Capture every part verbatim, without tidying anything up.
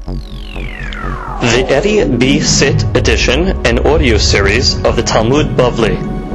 The Eddie B. Sit edition and audio series of the Talmud Bavli.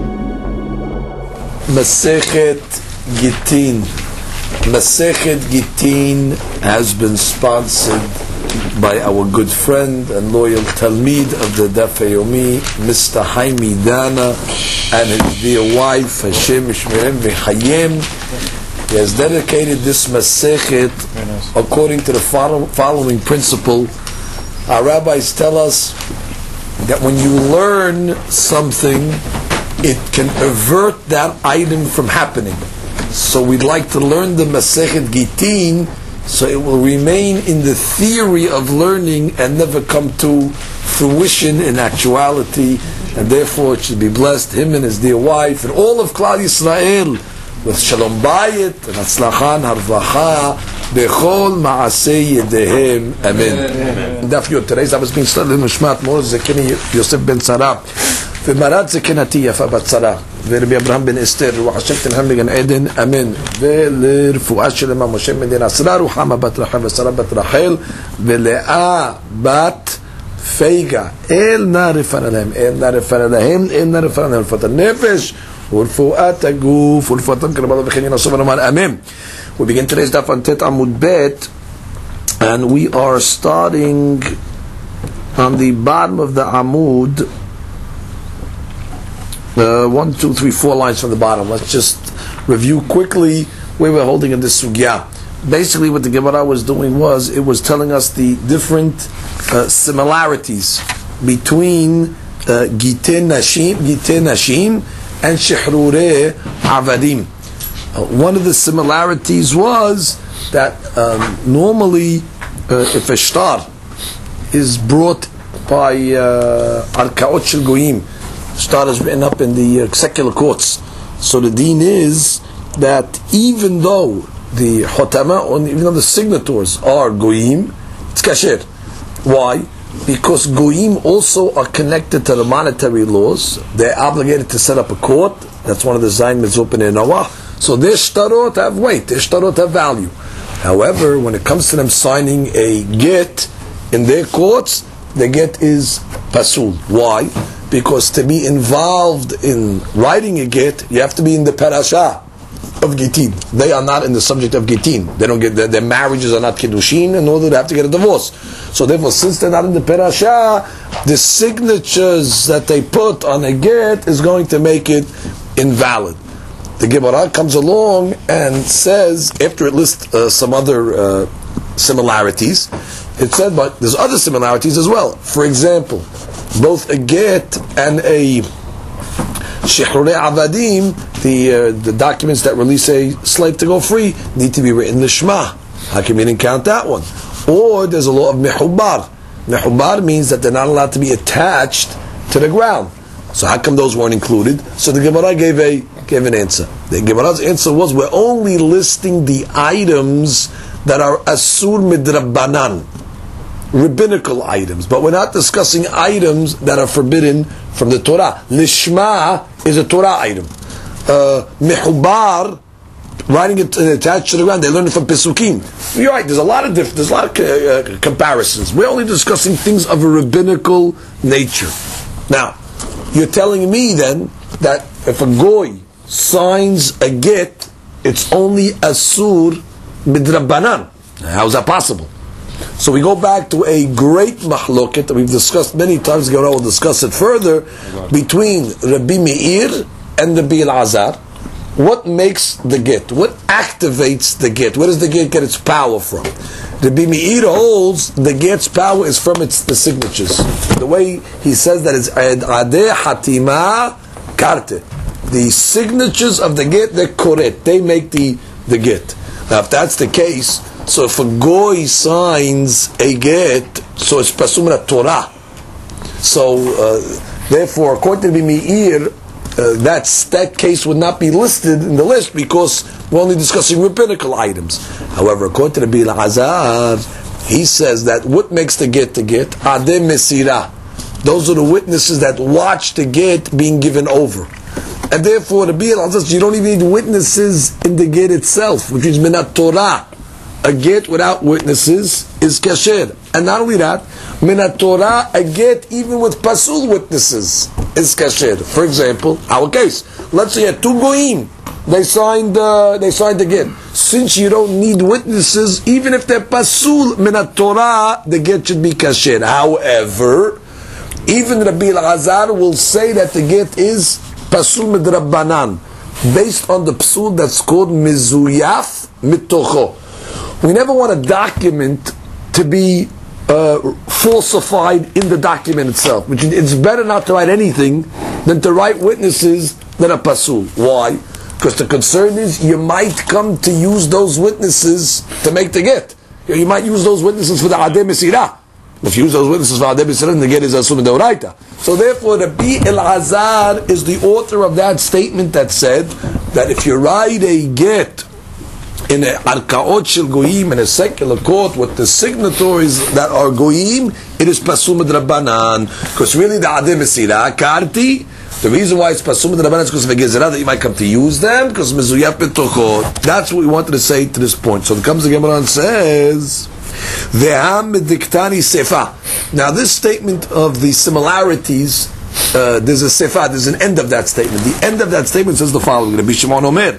Masechet Gittin. Masechet Gittin has been sponsored by our good friend and loyal Talmid of the Daf Yomi, Mister Haimi Dana, and his dear wife, Hashem Shmerem V'Chayem. He has dedicated this Masechet according to the follow, following principle. Our rabbis tell us that when you learn something, it can avert that item from happening. So we'd like to learn the Masechet Gittin so it will remain in the theory of learning and never come to fruition in actuality, and therefore it should be blessed, him and his dear wife and all of Klal Yisrael, with Shalom Bayit and Hatzlachan Harvacha Bechol Maaseh Yedehem. Amen. Daf Yod. Today's I was being studied in Mishmat Mor Zekini Yosef ben Sarah v'Marat Zekinati Yafa bat Sarah v'Rabbi Abraham ben Esther v'Hashem Tenham b'Gan Eden. Amen. V'Lerfuah Shelema Moshe ben Asra Ruhama bat Rachel v'Sara bat Rachel v'Leah bat Feiga. El na refana lehem, el na refana lehem, el na refana lehem. L'fat nefesh u'lfuat haguf u'lfuat ha'krabah v'chein yinasov v'nomar. Amen. We begin today's daf on Tet Amud Bet, and we are starting on the bottom of the Amud, uh, one, two, three, four lines from the bottom. Let's just review quickly where we're holding in this sugya. Basically, what the Gemara was doing was it was telling us the different uh, similarities between uh, Gitei Nashim, Gitei Nashim, and Shehrurei Avadim. Uh, one of the similarities was that um, normally uh, if a shtar is brought by Arkaot Shel Goyim, shtar is written up in the uh, secular courts, so the deen is that even though the Hotama, or even though the signatories are Goyim, it's kasher. Why? Because Goyim also are connected to the monetary laws. They're obligated to set up a court. That's one of the Zayin Mitzvot in Noah. So their shtarot have weight, their shtarot have value. However, when it comes to them signing a get in their courts, the get is pasul. Why? Because to be involved in writing a get, you have to be in the parasha of Gittin. They are not in the subject of Gittin. They don't get their, their marriages are not kiddushin, in order to have to get a divorce. So therefore, since they're not in the parasha, the signatures that they put on a get is going to make it invalid. The Gemara comes along and says, after it lists uh, some other uh, similarities, it said, but there's other similarities as well. For example, both a get and a Shehrurei Avadim, the uh, the documents that release a slave to go free, need to be written lishma. How can we didn't count that one? Or there's a law of mehubar. Mehubar means that they're not allowed to be attached to the ground. So how come those weren't included? So the Gemara gave a gave an answer. The Gemara's answer was, we're only listing the items that are asur midrabbanan, rabbinical items, but we're not discussing items that are forbidden from the Torah. Lishma is a Torah item. Uh, Mehubar, writing it attached to the ground, they learn it from Pesukim. You're right, there's a lot of different, there's a lot of uh, comparisons. We're only discussing things of a rabbinical nature. Now, you're telling me then that if a goy signs a get, it's only asur midrabbanan. How is that possible? So we go back to a great mahloket that we've discussed many times. We'll discuss it further between Rabbi Meir and Rabbi Elazar. What makes the get? What activates the get? Where does the get get its power from? Rabbi Meir holds the get's power is from its the signatures. The way he says that is adeh hatima karte. The signatures of the get, they're koret. They make the, the get. Now, if that's the case, so if a goy signs a get, so it's pasum Torah. So, uh, therefore, according to Rabbi Meir, uh, that's, that case would not be listed in the list because we're only discussing rabbinical items. However, according to Rabbi Elazar, he says that what makes the get the get? Adeh mesira. Those are the witnesses that watch the get being given over. And therefore, Rabbi Elazar says you don't even need witnesses in the get itself, which means minat Torah. a get without witnesses is kasher. And not only that, min Torah, a get even with pasul witnesses is kasher. For example, our case, let's say you had two goyim, they signed, uh, they signed the get. Since you don't need witnesses, even if they're pasul min Torah, the get should be kasher. However, even Rabbi Elazar will say that the get is pasul midrabbanan, based on the psul that's called mizuyaf mitocho. We never want a document to be uh, falsified in the document itself. Which it's better not to write anything than to write witnesses that are pasul. Why? Because the concern is you might come to use those witnesses to make the get. You might use those witnesses for the adeh mesirah. If you use those witnesses for adeh mesirah, the get is asum deoraita. So therefore, Rabbi Elazar is the author of that statement that said that if you write a get in a arkaot shel goyim, in a secular court with the signatories that are goyim, it is pasul midrabanan. Because really the adeh mesirah karti. The reason why it's pasul midrabanan is because of a gezerah that you might come to use them, because mezuyaf betocho. That's what we wanted to say to this point. So it comes the Gemara and says, "Ve'am diktani sefa." Now this statement of the similarities, uh, there's a sefa, there's an end of that statement. The end of that statement says the following: Rabbi Shimon Omer,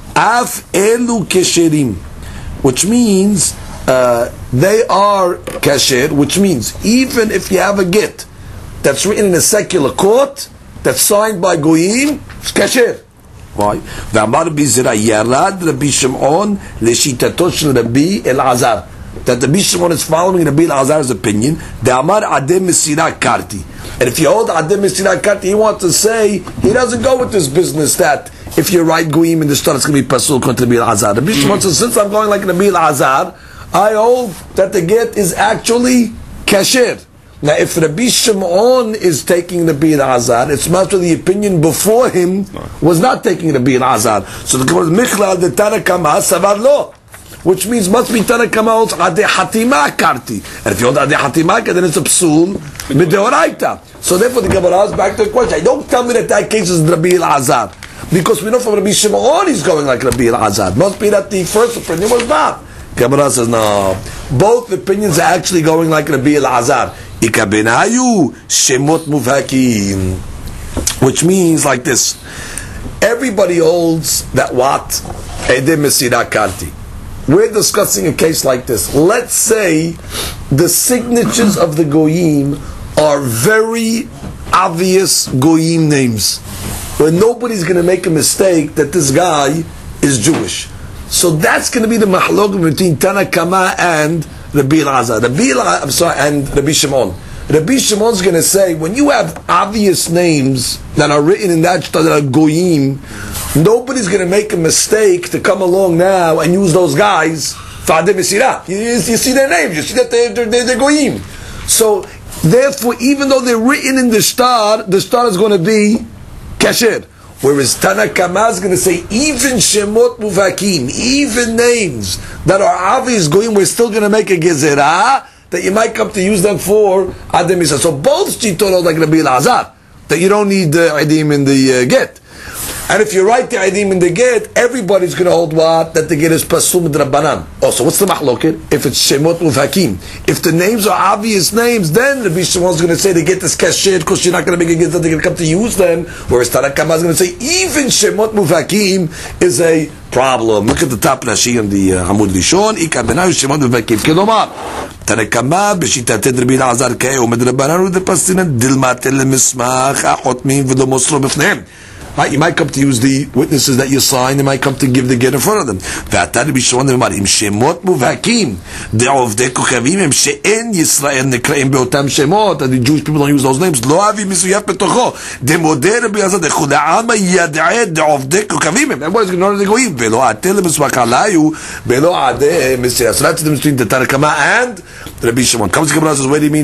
Af elu kesherim, which means uh, they are kasher, which means even if you have a get that's written in a secular court, that's signed by goyim, it's kasher. Why? V'amar b'zira yarad Rabbi Shimon l'shitato shel Rabbi Elazar. That Rabbi Shimon is following Rabbi Elazar's opinion. De'amar adeh mesirah karti. And if you hold adeh mesirah karti, he wants to say he doesn't go with this business that if you write goyim in the start, it's going to be pasul contra Rabbi Elazar. Rabbi Shimon says, since I'm going like Rabbi Elazar, I hold that the get is actually kasher. Now, if Rabbi Shimon is taking Rabbi Elazar, it's much of the opinion before him was not taking Rabbi Elazar. So the Gemara is Michlal de Tanakama Savar Lo, which means must be Tanakama holds Adeh Hatima Karti. And if you hold Adeh Hatima, then it's a psul mideoraita. So therefore the Gemara is back to the question. Don't tell me that that case is Rabbi Elazar, because we know from Rabbi Shimon he's going like Rabbi Elazar. Must be that the first opinion was not. Gemara says no. Both opinions are actually going like Rabbi Elazar. Ikabenayu shemot muvhakim, which means like this: everybody holds that what edeh mesirah karti. We're discussing a case like this. Let's say the signatures of the goyim are very obvious goyim names, where nobody's going to make a mistake that this guy is Jewish. So that's going to be the mahlok between Tanakama and Rabbi Elazar, Rabbi Elazar, I'm sorry, and Rabbi Shimon. Rabbi Shimon's going to say, when you have obvious names that are written in that that are goyim, nobody's going to make a mistake to come along now and use those guys for adeh mesirah. You, you see their names, you see that they're, they're, they're goyim. So therefore, even though they're written in the star, the star is going to be kasher. Whereas Tanakama is going to say, even Shemot Muvakim, even names that are obvious goyim, we're still going to make a gezerah that you might come to use them for adeh mesirah. So both Chitorot like Rabbi Elazar, that you don't need the uh, idim in the uh, get. And if you write the idim in the get, everybody's going to hold what? That the get is pasul midrabanan. Also, what's the mahloket? If it's Shemot Muvakim. If the names are obvious names, then Rabbi Shimon's going to say the get is kasher because you're not going to make a get that they're going to come to use them. Whereas Tanakama is going to say even Shemot Muvakim is a problem. Look at the top Rashi on the uh, Amud Rishon. Ika benayu Shemot Muvakim. Kelomar Tanakama b'shitatet Rabbi Elazar kei u'midrabanan u'depasinan dilmatel lemismach ha'chotmin v'lo mosro b'fnehem. Right, you might come to use the witnesses that you sign. You might come to give the get in front of them. ואתה רבי שמעון אמר, אם שמות מובהקים, דעובדי כוכבים הם שאין ישראל נקראים באותם שמות, the Jewish people don't use those names, לא אבי מזויף בתוכו, דמודה רבי עזד, לכולי העלמא ידעה דעובדי כוכבים הם, everybody's going to know the goyim, ולא עתה למסמך עליו, ולא עדה מסייע. So that's the difference between the Tanakama and Rabbi Shimon. Comes to Gemara says, what do you mean?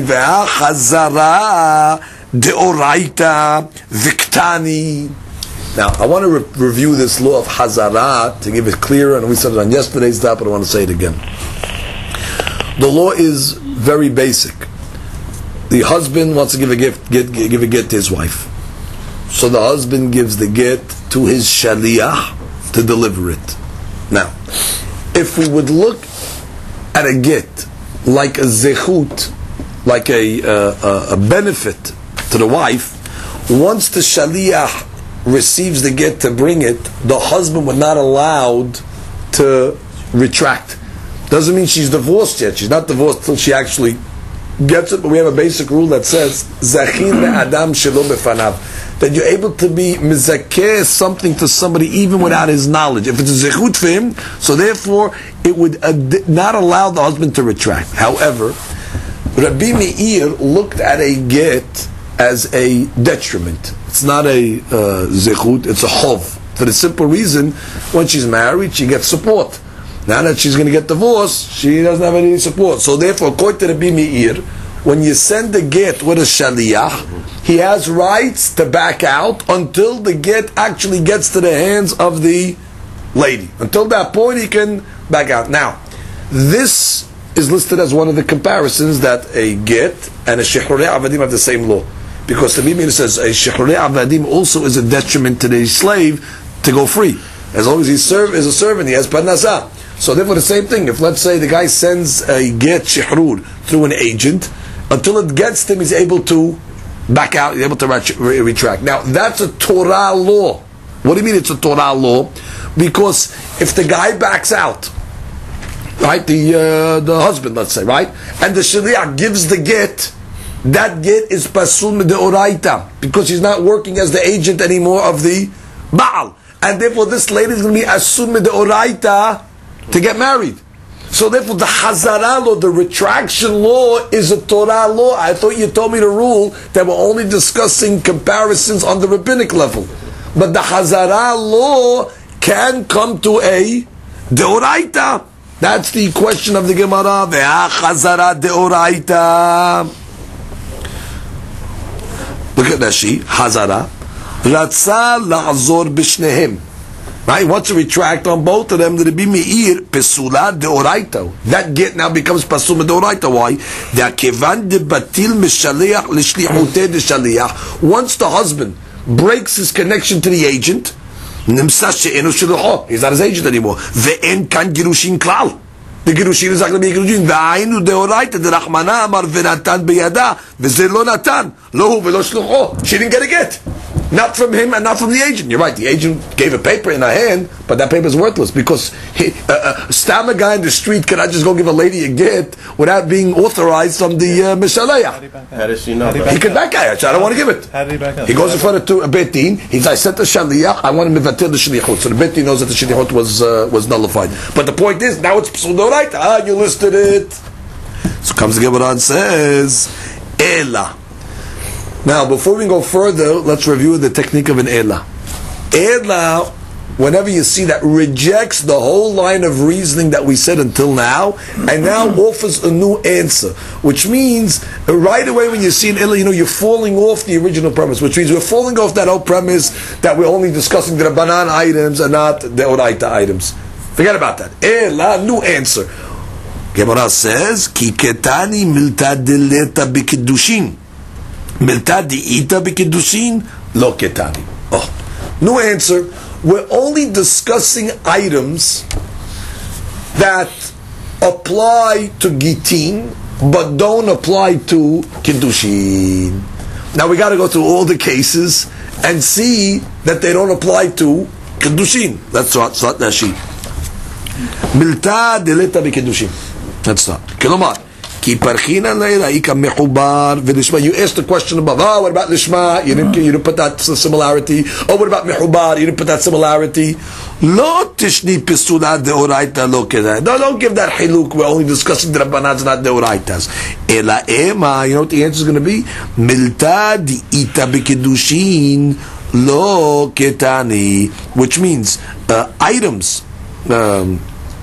והחזרה דאורייתא וktani. Now, I want to re- review this law of Hazara to give it clearer, and we said it on yesterday's daf, but I want to say it again. The law is very basic. The husband wants to give a gift, get, give a get to his wife. So the husband gives the get to his shaliach to deliver it. Now, if we would look at a get like a zechut, like a, uh, a benefit to the wife, once the shaliach receives the get to bring it, the husband would not allowed to retract. Doesn't mean she's divorced yet. She's not divorced till she actually gets it, but we have a basic rule that says Zachin Adam Shelo Befanav, that you're able to be mizakeh something to somebody even without his knowledge. If it's a zechut for him, so therefore it would uh, not allow the husband to retract. However, Rabbi Meir looked at a get as a detriment. It's not a uh, zechut, it's a chov. For the simple reason, when she's married, she gets support. Now that she's going to get divorced, she doesn't have any support. So therefore, according to Rabbi Meir, when you send the get with a shaliach, he has rights to back out until the get actually gets to the hands of the lady. Until that point, he can back out. Now, this is listed as one of the comparisons that a get and a shihrurei avadim have the same law. Because the Meir says a shihrurei avadim also is a detriment to the slave to go free. As long as he serve as a servant, he has parnasah. So therefore the same thing, if let's say the guy sends a get shihrur through an agent, until it gets to him, he's able to back out, he's able to retract. Now, that's a Torah law. What do you mean it's a Torah law? Because if the guy backs out, right, the uh, the husband, let's say, right, and the shaliach gives the get, that get is pasul mideoraita, because he's not working as the agent anymore of the Baal. And therefore this lady is going to be asum mideoraita to get married. So therefore the Hazara law, the retraction law, is a Torah law. I thought you told me the rule that we're only discussing comparisons on the rabbinic level. But the Hazara law can come to a deoraita. That's the question of the Gemara. Ve'ha Hazara deoraita. Look at Rashi. Hazara. Ratza la'azor b'shnehem. Right, he wants to retract on both of them. The Rabbi Meir pesula deoraita. That get now becomes pasul deoraita. Why? Kevan de batil mishaliach l'shlichutei de shaliach. Once the husband breaks his connection to the agent, nimsa she'enu shlucho. He's not his agent anymore. Ve'en kan girushin klal. The girushin is not going to be girushin. Ve'ainu deoraita de Rachmana amar ve'natan beyada ve'ze lo natan lohu ve'lo shlucho. She didn't get a get. Not from him and not from the agent. You're right, the agent gave a paper in her hand, but that paper is worthless because he, uh, uh, stam a guy in the street cannot just go give a lady a get without being authorized from the uh, Mishalaya. How does she know? He could back out. I don't want to give it. How did he back out? He goes in front of two, a Bet Din. He's I sent the Shaliach, I want him to mevatel the Shaliachut. So the Bet Din knows that the Shaliachut was, uh, was nullified. But the point is, now it's pseudo-right. Ah, you listed it. So comes the Gemara and says, Ela. Now, before we go further, let's review the technique of an Ela. Ela, whenever you see that, rejects the whole line of reasoning that we said until now, and now offers a new answer. Which means, right away when you see an Ela, you know, you're falling off the original premise, which means we're falling off that whole premise that we're only discussing the Rabbanan items and not the Oraita items. Forget about that. Ela, new answer. Gemara says, Ki ketani milta deleta b'kiddushin. Milta di'ita b'kiddushin lo ketani. Oh, new answer. We're only discussing items that apply to Gitin, but don't apply to Kiddushin. Now we got to go through all the cases and see that they don't apply to Kiddushin. Let's start. Start Rashi. Milta deleta b'kiddushin. Let's start. Kilomar. You asked the question above. Oh, what about Lishma? You didn't, you didn't put that similarity. Oh, what about Mehubar? You didn't put that similarity. Lo tishni pisula deoraita lo keda. No, don't give that hiluk. We're only discussing the Rabbanans, not deoraitas. Ela ema. You know what the answer is going to be? Milta di ita b'kedushin lo ketani, which means uh, items. Um,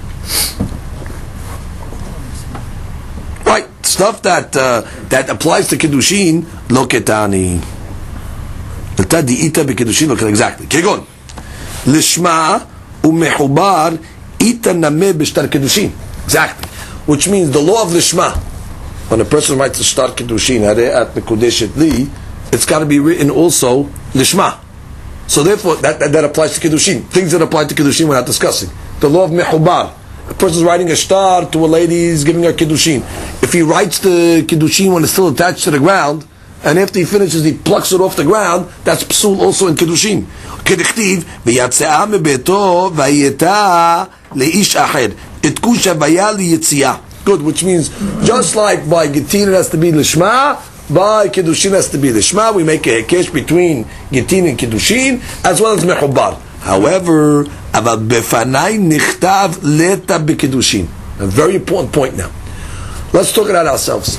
Right, stuff that uh, that applies to kiddushin lo ketani. Milta di'ita b'kiddushin lo ketani. Exactly. Kegon lishma umehubar ita nameh b'shtar kiddushin. Exactly. Which means the law of lishma. When a person writes a shtar kiddushin at mekudeshet li, it's got to be written also lishma. So therefore, that, that that applies to kiddushin. Things that apply to kiddushin we're not discussing. The law of mehubar. a person's writing a star to a lady, he's giving her kiddushin. If he writes the kiddushin when it's still attached to the ground, and after he finishes, he plucks it off the ground, that's psul also in kiddushin. Kedichtiv, v'yatzea mebeto v'yeta leish acher. Itkusha v'ya liyitzia. Good, which means, just like by Gittin it has to be Lishma, by Kiddushin has to be Lishma. We make a hekesh between Gittin and Kiddushin, as well as Mechubar. However, Avad befanai nichtav leta bekiddushin. A very important point now. Let's talk about ourselves.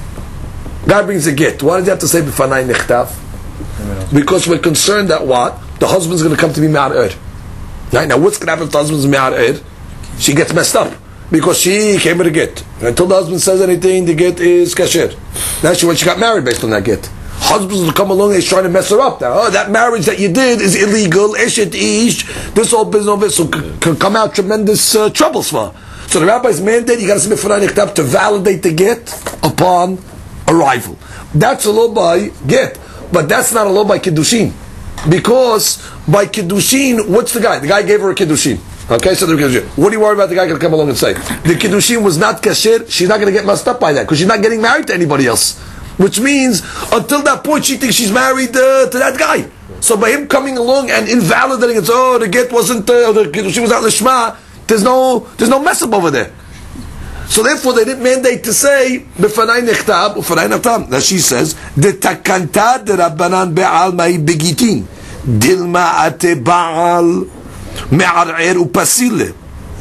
God brings a get. Why did you have to say befanai nichtav? Because we're concerned that what? The husband's going to come to be Me'ar Right? Now what's going to happen if the husband's Me'ar? She gets messed up. Because she came with a get. And until the husband says anything, the get is kasher. Now she, when she got married based on that get. Husbands will come along and he's trying to mess her up now. Oh, that marriage that you did is illegal. Eshet ish. This whole business of it so c- can come out tremendous uh, troubles for her. So the rabbi's mandate, you got to submit for nichtav to validate the get upon arrival. That's a law by get. But that's not a law by kiddushin. Because by kiddushin, what's the guy? The guy gave her a kiddushin. Okay, so the kiddushin. What do you worry about the guy going to come along and say? The kiddushin was not kasher. She's not going to get messed up by that because she's not getting married to anybody else. Which means, until that point, she thinks she's married uh, to that guy. So by him coming along and invalidating it, oh, the get wasn't, uh, the kiddushin was not lishma. There's no, there's no mess up over there. So therefore, they didn't mandate to say b'fanai nechtab u'fanai nechtab. Now she says, "De takanta de rabbanan be'al mai begitin dilma ate ba'al me'arer u'pasile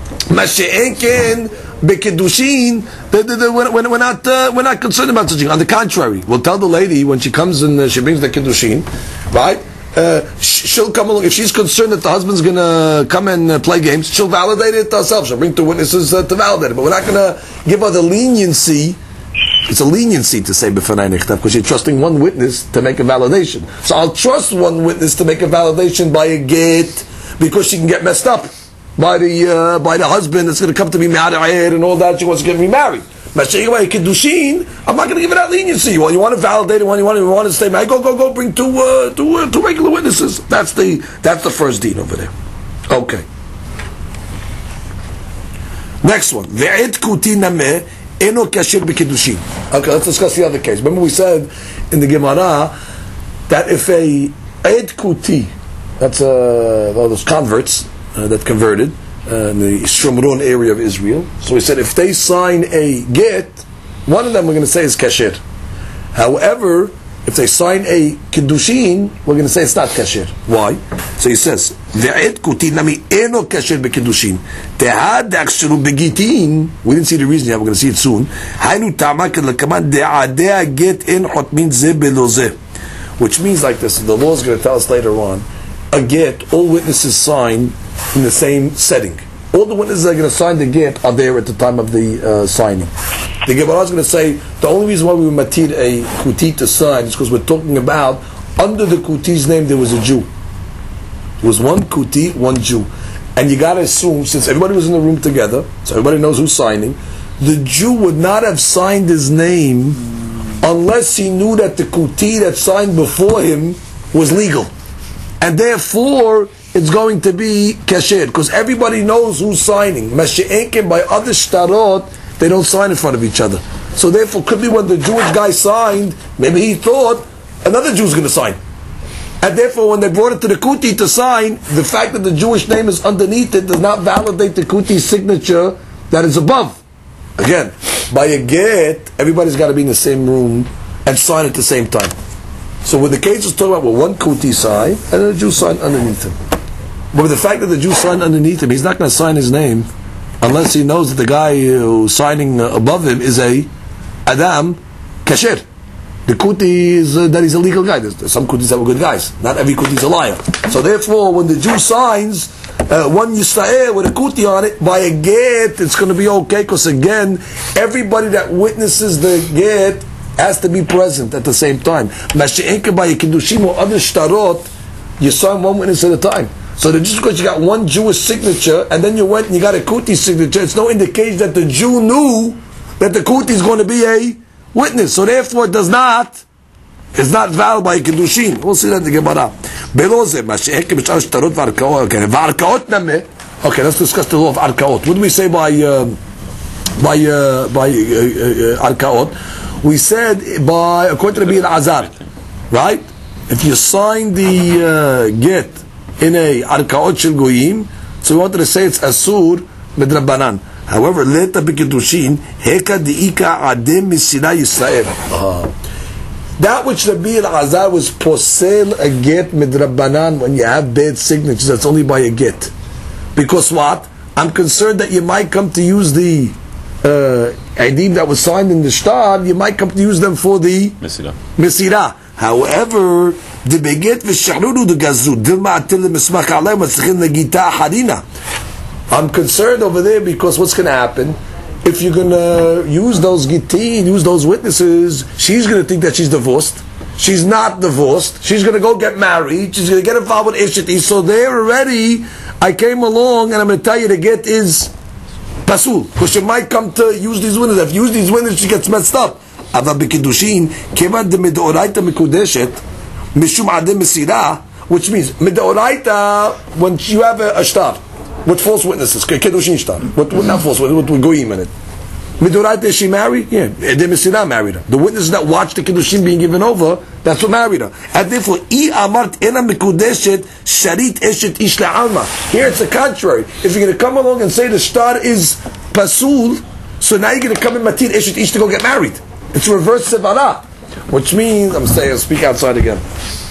mashe'enken bekedushin." We're not uh, we're not concerned about such thing. On the contrary, we'll tell the lady when she comes and uh, she brings the kiddushin, right? Uh, she'll come along. If she's concerned that the husband's going to come and uh, play games, she'll validate it herself. She'll bring two witnesses uh, to validate it. But we're not going to give her the leniency. It's a leniency to say b'fanai nichtav because you're trusting one witness to make a validation. So I'll trust one witness to make a validation by a get because she can get messed up by the uh, by the husband that's going to come to be married and all that. She wants to get remarried. Kiddushin, I'm not going to give it that leniency. Well, you want to validate it when you want to, you want to stay married. Go, go, go. Bring two, uh, two, uh, two regular witnesses. That's the that's the first deed over there. Okay. Next one. Ve'ed kuti nameh eno kasher b'kiddushin. Okay, let's discuss the other case. Remember we said in the Gemara that if a ed kuti, that's uh, those converts uh, that converted. Uh, in the Shomron area of Israel. So he said if they sign a get, one of them we're going to say is kasher. However, if they sign a kiddushin, we're going to say it's not kasher. Why? So he says, "Ve'ed kuti nami eno kasher bekiddushin. Tehad aksheru begitin." We didn't see the reason yet. We're going to see it soon. Hainu ta'ama kedlakaman de'adea get en hotmin ze belo ze. Which means like this. The law is going to tell us later on. A get, all witnesses sign in the same setting. All the witnesses that are going to sign the get are there at the time of the uh, signing. The Gemara is going to say the only reason why we matir a kuti to sign is because we're talking about under the kuti's name there was a Jew. There was one kuti, one Jew, and you got to assume since everybody was in the room together, so everybody knows who's signing, the Jew would not have signed his name unless he knew that the kuti that signed before him was legal. And therefore, it's going to be kasher because everybody knows who's signing. Mashi'enken by other shtarot, they don't sign in front of each other. So therefore, could be when the Jewish guy signed, maybe he thought another Jew's going to sign. And therefore, when they brought it to the kuti to sign, the fact that the Jewish name is underneath it does not validate the kuti's signature that is above. Again, by a get, everybody's got to be in the same room and sign at the same time. So with the case is talking about well, one kuti sign and then the Jew signed underneath him. But with the fact that the Jew signed underneath him, he's not going to sign his name unless he knows that the guy who's signing above him is a Adam kasher. The kuti is uh, that he's a legal guy. There's, there's some kutis that were good guys. Not every kuti is a liar. So therefore, when the Jew signs uh, one Yisrael with a kuti on it by a get, it's going to be okay because again, everybody that witnesses the get has to be present at the same time. Mashi'enka by a kiddushim or other shtarot, you sign one witness at a time. So that just because you got one Jewish signature and then you went and you got a kuti signature, it's no indication that the Jew knew that the kuti is going to be a witness. So therefore it does not, it's not valid by a kiddushin. We'll see that in the Gemara. Okay, let's discuss the law of arkaot. What do we say by uh, by uh, by uh, uh, arkaot? We said by according to Rabbi Azar, right? If you sign the uh, get in a arkaot shel goyim, so we wanted to say it's asur midrabanan. However, later b'kedushin heka deika adem misina Yisrael. That which Rabbi Azar was posel a get midrabanan when you have bad signatures, that's only by a get. Because what? I'm concerned that you might come to use the uh, Aidim that was signed in the shtar, you might come to use them for the Mesira. Mesira. However, the beget v'shachruru the gazru dilma atil mismach alay matzichin legita harina. I'm concerned over there because what's going to happen? If you're going to use those gitin, use those witnesses, she's going to think that she's divorced. She's not divorced. She's going to go get married. She's going to get involved with Ishiti. So there already, I came along and I'm going to tell you the get is pasul. Because she might come to use these witnesses. If you use these witnesses, she gets messed up. Ava b'kiddushin, kevan de midoraita mikudeshet, mishum adem mesira, which means midoraita, when you have a, a shtar, with false witnesses, kiddushin shtar, with, with not false witnesses, with goyim in it. Midoraita, is she married? Yeah, de mesira married her. The witnesses that watched the kiddushin being given over, that's what married her. And therefore, I amart ena mikudeshet sharit eshet ish le'alma. Here it's the contrary. If you're going to come along and say the shtar is pasul, so now you're going to come in matir eshet ish to go get married. It's reverse sevara, which means, I'm saying, I'll speak outside again.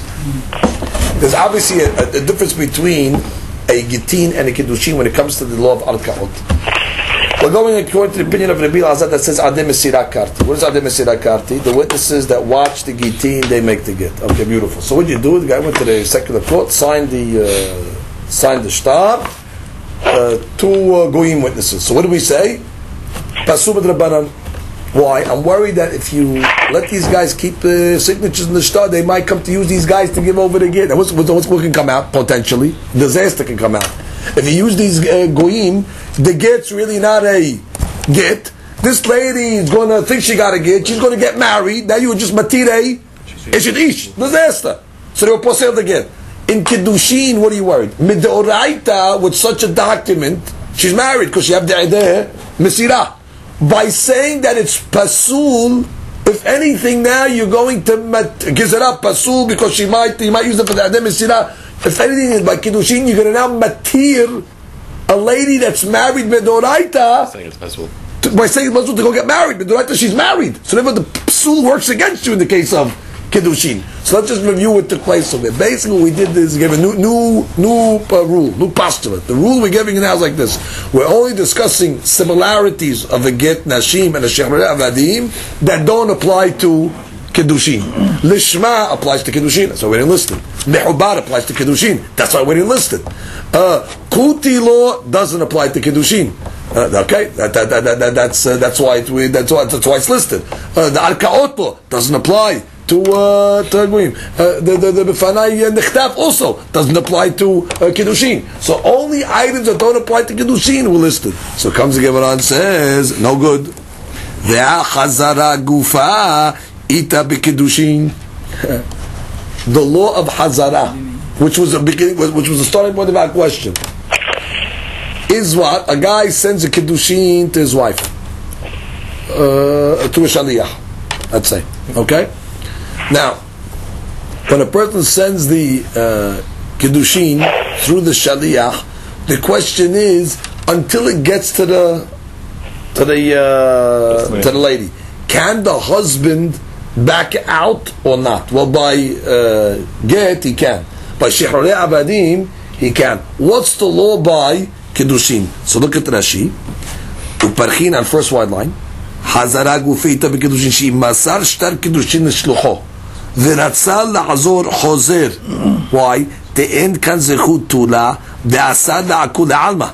There's obviously a, a, a difference between a gitin and a kiddushin when it comes to the law of arkaot. We're going according to the opinion of Rabbi Azad that says adem mesira karti. What is adem mesira karti? The witnesses that watch the gitin, they make the get. Okay, beautiful. So what you do? The guy went to the secular court, signed the uh, signed the shtar, uh, two uh, goyim witnesses. So what do we say? Pasu b'drabanan. Why? I'm worried that if you let these guys keep the signatures in the shtar, they might come to use these guys to give over the get. What's, what's, what's what can come out potentially? Disaster can come out. If you use these uh, goyim, the get's really not a get. This lady is going to think she got a get. She's going to get married. Now you just matire, eshet ish. Disaster. So they will posel the get. In kiddushin, what are you worried? Midoraita, with such a document, she's married because she have the idea mesira. By saying that it's pasul, if anything, now you're going to mat- gives it up pasul because she might you might use it for the adem mesira. If anything, by kiddushin, you're going to now matir a lady that's married medoraita. Saying it's pasul. To, by saying it's pasul to go get married, medoraita she's married. So therefore, the pasul works against you in the case of kiddushin. So let's just review what took place over there. Basically, what we did is give a new, new, new uh, rule, new postulate. The rule we're giving now is like this: we're only discussing similarities of a get nashim and a shechre avadim that don't apply to kiddushin. Lishma applies to kiddushin. That's why we didn't list it. Mehubar applies to kiddushin. That's why we didn't list it. Uh, Kuti law doesn't apply to kiddushin. Uh, okay, that, that, that, that, that's uh, that's why it, we, that's why that's why it's listed. Uh, the arkaot law doesn't apply to uh, to goyim. Uh, the the the befanai nechtaf also doesn't apply to uh, kiddushin. So only items that don't apply to kiddushin were listed. So comes the Gemara and says, no good. Ve'a chazara gufa ita bekiddushin. The law of hazara, which was a beginning, which was the starting point of our question, is what a guy sends a kiddushin to his wife, uh, to a shaliyah, let's say. Okay. Now, when a person sends the uh, kiddushin through the shaliyah, the question is, until it gets to the to the uh, to the lady, can the husband back out or not? Well, by uh, get he can. By shechrei abadim he can. What's the law by kiddushin? So look at Rashi. Uparchin on first wide line. Hazara gufeita bekiddushin she masar shtar kiddushin l'shlucho. ורצה לעזור חוזר. Why? תאין כאן זכות תולה ועשה לעקול לעלמה.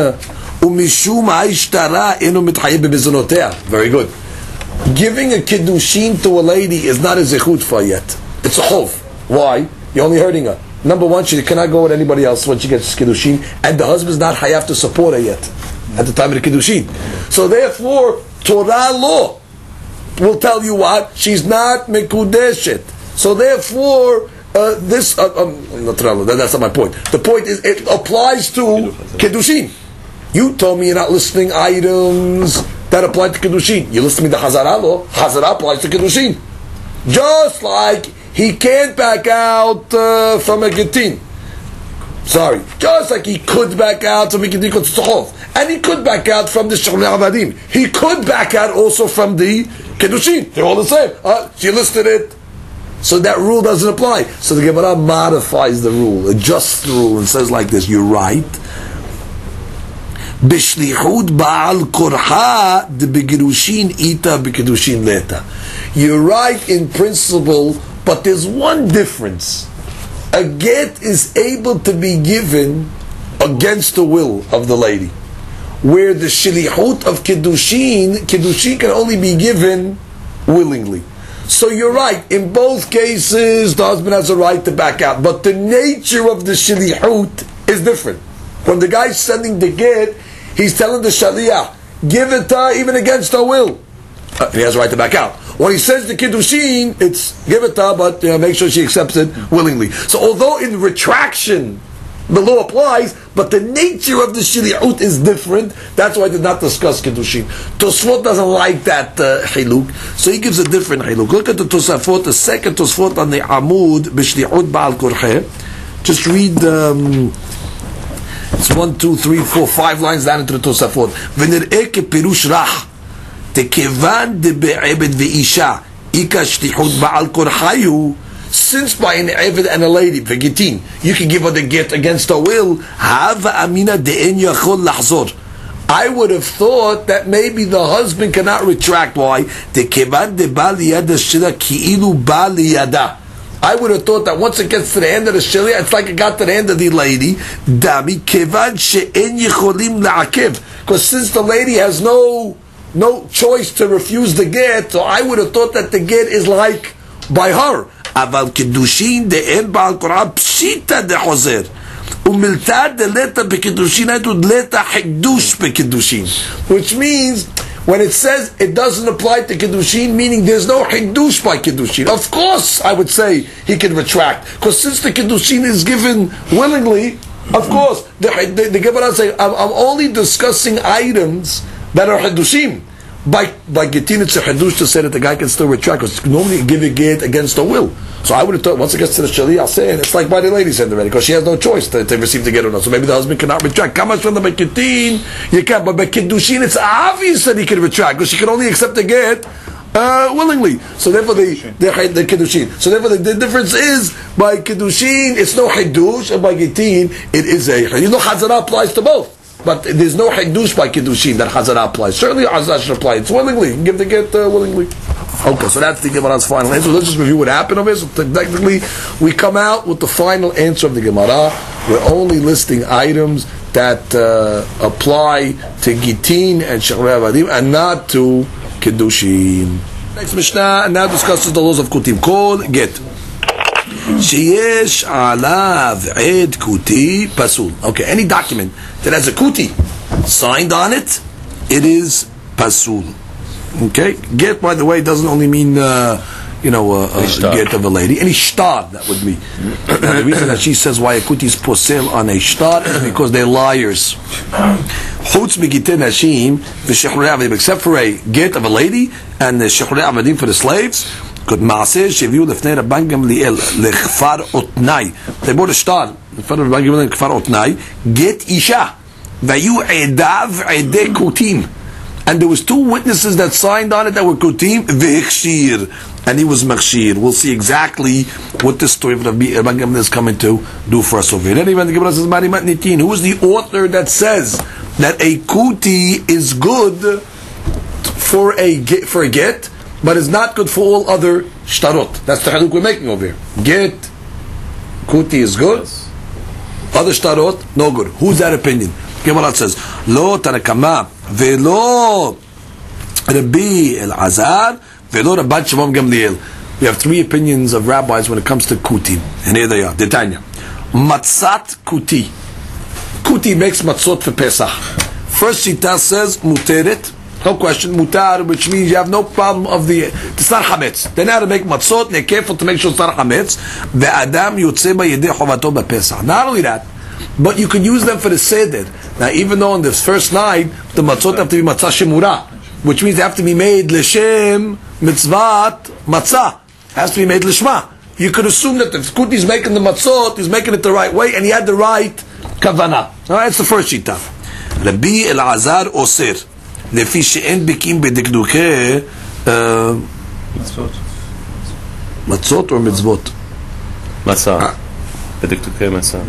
ומשום ההשתרה אינו מתחייב במזונותיה. Very good. Giving a kiddushin to a lady is not a zechut for yet. It's a chov. Why? You're only hurting her. Number one, she cannot go with anybody else when she gets kiddushin, and the husband's not hayav to support her yet at the time of the kiddushin. So therefore, Torah law will tell you what? She's not mekudeshet. So therefore, uh, this, uh, um, not relevant, that's not my point. The point is, it applies to Kiddushin. You told me you're not listing items that apply to Kiddushin. You listed me the Hazara law. Hazara applies to Kiddushin. Just like he can't back out uh, from a Gittin. Sorry. Just like he could back out from a Gittin Kotzachov. And he could back out from the Shechlei Avadim. He could back out also from the Kiddushin. They're all the same. Uh, she listed it. So that rule doesn't apply. So the Gemara modifies the rule, adjusts the rule, and says like this, you're right. B'shlichut ba'al korha de begerushin ita bekedushin leta. You're right in principle, but there's one difference. A get is able to be given against the will of the lady, where the shlichut of kiddushin, kiddushin can only be given willingly. So you're right, in both cases the husband has a right to back out, but the nature of the shlichut is different. When the guy's sending the get, he's telling the shaliach, give it to her even against her will. Uh, he has a right to back out. When he says the kiddushin, it's give it to her, but you know, make sure she accepts it willingly. So although in retraction the law applies, but the nature of the shlichut is different. That's why I did not discuss kiddushin. Tosfot doesn't like that uh, hiluk, so he gives a different hiluk. Look at the Tosafot, the second Tosfot on the Amud b'shlichut ba'al korheh. Just read. Um, It's one, two, three, four, five lines down into the Tosafot. ונראה כפירוש רך, תכיוון דבעבד ואישה, איכה שליחות בעל כורחיו, since by an Eved and a lady, v'gitin, you can give her the get against her will, hava amina de'en yachol lahzor. I would have thought that maybe the husband cannot retract. Why? תכיוון דבא ליד השלה כאילו בא לידה. I would have thought that once it gets to the end of the shaliach, it's like it got to the end of the lady. Dami kevan she'en yicholim la'akev. Because since the lady has no no choice to refuse the get, so I would have thought that the get is like by her. Aval kiddushin de'en ba'al korah pshita de'hozer. Umiltad de'leta bekiddushin etu de'leta hikdush bekiddushin. Which means, when it says it doesn't apply to Kiddushin, meaning there's no Hiddush by Kiddushin. Of course, I would say he can retract. Because since the Kiddushin is given willingly, of course, the, the, the Gemara say, I'm, I'm only discussing items that are Hiddushim. By by Gittin, it's a Hiddush to say that the guy can still retract, because normally you give a get against the will. So I would have thought, once it gets to the Shaliach saying, it's like by the lady's end already, because she has no choice to, to receive the get or not. So maybe the husband cannot retract. Come from the Gittin, you can't. But by Kiddushin, it's obvious that he can retract, because she can only accept the get uh, willingly. So therefore, the, the, the Kiddushin. So therefore, the, the difference is, by Kiddushin, it's no Hiddush, and by Gittin, it is a, you know, Hazara applies to both. But there's no Hiddush by Kiddushin that Hazara applies. Certainly Hazara should apply. It's willingly. You can give the get uh, willingly. Okay, so that's the Gemara's final answer. Let's just review what happened over here. So technically, we come out with the final answer of the Gemara. We're only listing items that uh, apply to Gittin and Shechlei Avadim and not to Kiddushin. Next Mishnah now discusses the laws of Kutim. Kol get. Sheyesh alav ed kuti pasul. Okay, any document that has a kuti signed on it, it is pasul. Okay, get, by the way, doesn't only mean uh, you know uh, uh, get of a lady. Any shtar, that would be. Now, the reason that she says why a kuti is posel on a shtar is because they're liars. Chutz migitin hashim v'shechlei avadim, except for a get of a lady and the shechlei avadim for the slaves. Good maaseh sheviu lefnei Rabban Gamliel lechfar otnai. They bought a shtar in front of Rabban Gamliel lechfar otnai. Get isha vayu edav edei kutim. And there was two witnesses that signed on it that were kutim v'chshir, and he was machshir. We'll see exactly what this story of Rabban Gamliel is coming to do for us over here. Then even the Gemara says, Marimat Nitin, who is the author that says that a kuti is good for a get, for a get, but is not good for all other shtarot? That's the haluk we're making over here. Get, kuti is good, other shtarot, no good. Who's that opinion? Gemara says, Lo Tanakama, Velo Rabbi Elazar, Velo Rabban Shimon Gamliel. We have three opinions of rabbis when it comes to kuti. And here they are. Detanya. Matzat kuti. Kuti makes matzot for Pesach. First shita says muteret, no question, mutar, which means you have no problem of the, it's not chametz. They know how to make matzot, and they're careful to make sure it's not chametz. Ve'adam yotzeh b'yedei chovato b'pesach. Not only that, but you can use them for the seder. Now, even though on this first night, the matzot have to be matzah shemura, which means they have to be made l'shem mitzvat matzah. Has to be made l'shma. You could assume that if Kuti is making the matzot, he's making it the right way, and he had the right kavanah. All right, that's the first shita. Rabbi Elazar Oser, lefi she'en bikim bedekduke Mitzvot. matzot or mitzvot? Matzah. Bedekduke matzah.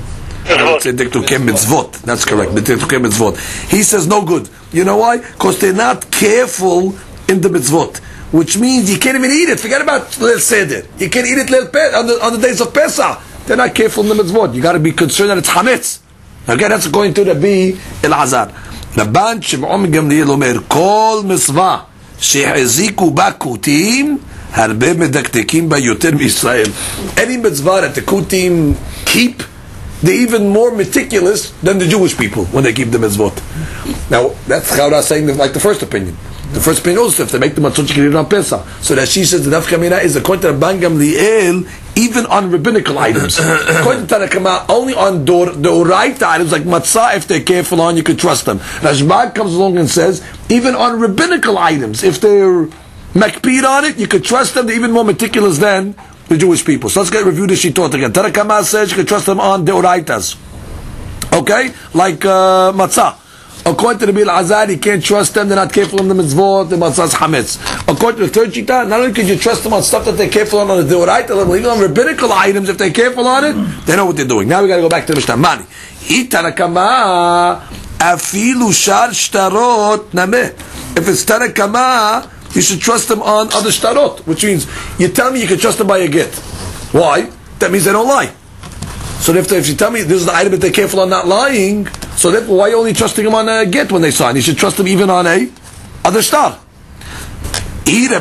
I would say dekduke mitzvot. That's correct. Bedekduke mitzvot. He says no good. You know why? Because they're not careful in the mitzvot. Which means you can't even eat it. Forget about Leil Seder. You can't eat it on the, on the days of Pesach. They're not careful in the mitzvot. You got to be concerned that it's chametz. Again, that's going to Rabbi Elazar. Rabban Shimon Gamliel Omer, Kol mitzvah she'eziku ba kutim harbe medaktekim ba yoter miYisrael. Any mitzvah that the kutim keep, they're even more meticulous than the Jewish people when they keep the mitzvot. Now, that's Chaura saying like the first opinion. The first opinion also, if they make the matzot, you can eat it on Pesach. So that she says the Nafka Mina is according to Rabban Gamliel, even on rabbinical items. According to Tanakama, only on the Oraita items like matzah, if they're careful on, you can trust them. Rashbag comes along and says, even on rabbinical items, if they're makpid on it, you can trust them. They're even more meticulous than the Jewish people. So let's get review the Shitot again. Tanakama says you can trust them on the Oraitas. Okay? Like uh, matzah. According to the Rabbi Elazar, you can't trust them, they're not careful on the mitzvot, the matzah's chametz. According to the third shita, not only can you trust them on stuff that they're careful on, on the deoraita level, even on rabbinical items, if they're careful on it, they know what they're doing. Now we got to go back to the Mishnah. Mani. Itanakama, afilu shar shtarot nameh. If it's tanakama, you should trust them on other shtarot, which means, you tell me you can trust them by a get. Why? That means they don't lie. So if, if you tell me this is the item that they're careful on not lying, so therefore why are you only trusting them on a get when they sign? You should trust them even on a other star. Now if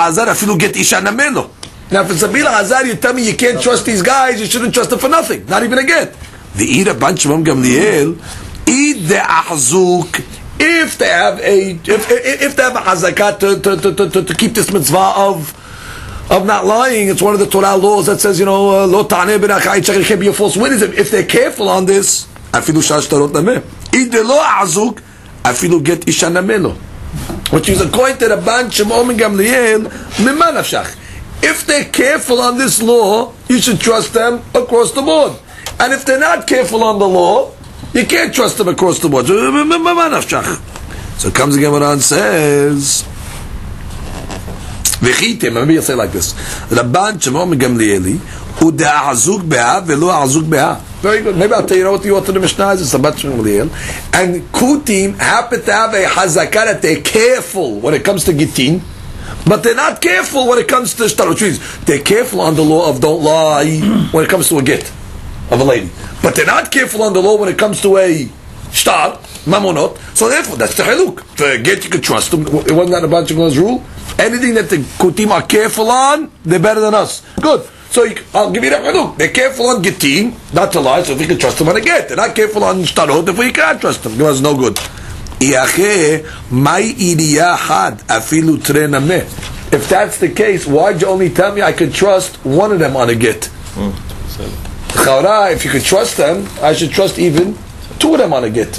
it's a Bil Hazar, you tell me you can't trust these guys, you shouldn't trust them for nothing, not even a get. The Ira Banchimam Gamliel, Eid the Ahzuk, if they have a if if they have a hazakat to, to, to, to, to keep this mitzvah of of not lying, it's one of the Torah laws that says, you know, lo ta'aneh b'nachai tzachir, can't be a false witness. If they're careful on this, afilu shar shtarot nameh. If they lo azuk, afilu get isha nameh. Which is according to Rabban Shimon ben Gamliel, mimma nafshach. If they're careful on this law, you should trust them across the board. And if they're not careful on the law, you can't trust them across the board. So it comes again and says, V'chitem, maybe you'll say like this. Rabban Shimon ben Gamlieli, hu da'azuk beha velo azuk beha. Very good. Maybe I'll tell you, you know what the author of the Mishnah is? It's Rabban Shimon ben Gamliel. And Kutim happen to have a hazakah that they're careful when it comes to Gittin, but they're not careful when it comes to Shtar, which means they're careful on the law of don't lie when it comes to a get of a lady. But they're not careful on the law when it comes to a Shtar, Mamonot. So therefore, that's the haluk. For get, you can trust them. It wasn't that a bunch of God's rule? Anything that the Kutim are careful on, they're better than us. Good. So you, I'll give you that haluk. They're careful on Gittin, not to lie, so if we can trust them on a get. They're not careful on Shtarot, therefore you can't trust them. It's no good. If that's the case, why'd you only tell me I could trust one of them on a get? Mm. If you could trust them, I should trust even two of them on a get.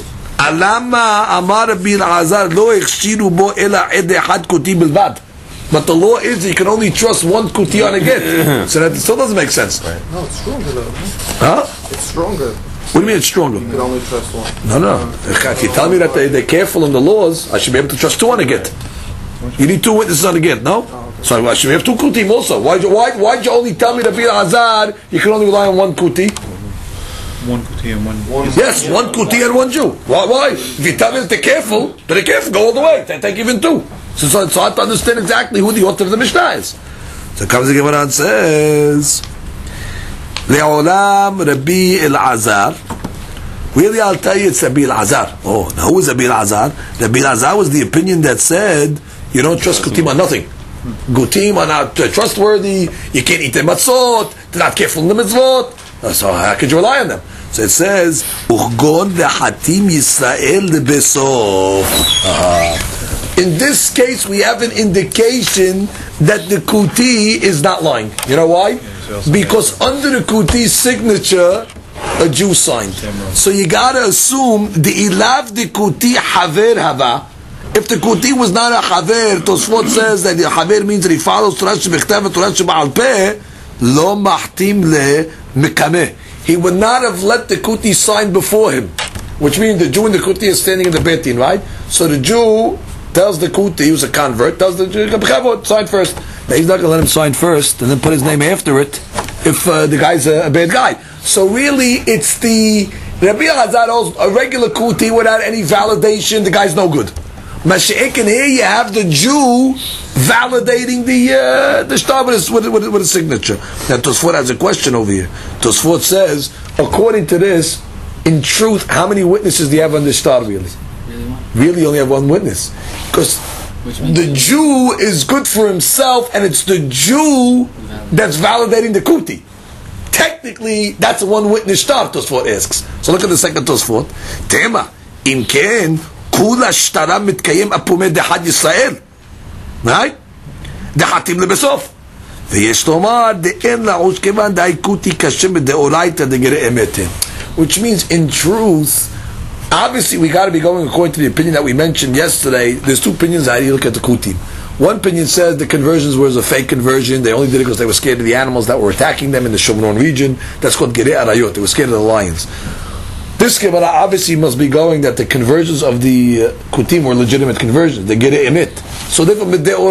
But the law is that you can only trust one kuti on a get. So that still doesn't make sense. Right. No, it's stronger though. Huh? It's stronger. What do you mean it's stronger? You can only trust one. No, no. If you tell me that they, they're careful in the laws, I should be able to trust two on a get. You need two witnesses on a get, no? Oh, okay. So I should have two kutim also. Why'd you, why, why'd you only tell me that Bil Hazar, you can only rely on one kuti? One kuti and one... one yes, yeah. one kuti and one Jew. Why? Why? If you tell me that they're careful, then they're careful, go all the way. They take even two. So, so it's hard to understand exactly who the author of the Mishnah is. So it comes the Gemara and says, Le'olam Rabbi Elazar. Really, I'll tell you it's Rabbi Elazar. Oh, now who is Rabbi Elazar? Rabbi Elazar was the opinion that said, you don't trust Kutim on nothing. Kutim are not trustworthy, you can't eat their matzot, they're not careful in the mitzvot. So how could you rely on them? So it says, Uchgon le'hatim Yisrael lebesof. In this case, we have an indication that the Kuti is not lying. You know why? Because under the Kuti's signature, a Jew signed. So you gotta assume the ilav the Kuti haver hava. If the Kuti was not a haver, Tosfot says that the haver means that he follows Torah shebechtav and Torah sheba'al peh, lo mahtim le mekameh. He would not have let the Kuti sign before him, which means the Jew and the Kuti is standing in the Beit Din, right? So the Jew tells the Kuti, who's a convert, tells the Jew, sign first. Now he's not going to let him sign first and then put his name after it if uh, the guy's a, a bad guy. So really, it's the Rabbi Elazar, a regular Kuti without any validation, the guy's no good. Mashiach, and here you have the Jew validating the uh, the shtar with, with, with, with a signature. Now Tosfot has a question over here. Tosfot says, according to this, in truth, how many witnesses do you have on the shtar really? Really only have one witness. Because the Jew is good for himself, and it's the Jew that's validating the Kuti. Technically, that's a one witness shtar, Tosfot asks. So look at the second Tosfot. Tema, im ken, kula shtara mitkayem apumeh dehad Yisrael. Right? Dehatim lebesof. ויש לומר, דאין לעוש כיוון דאי קוטי קשה מדאורייתא דגרי אמת. Which means, in truth, obviously we got to be going according to the opinion that we mentioned yesterday. There's two opinions how do you look at the Kutim. One opinion says the conversions was a fake conversion. They only did it because they were scared of the animals that were attacking them in the Shomron region. That's called Gerei Arayot. They were scared of the lions. This Gemara obviously must be going that the conversions of the uh, Kutim were legitimate conversions. The Gerei Emet. So therefore,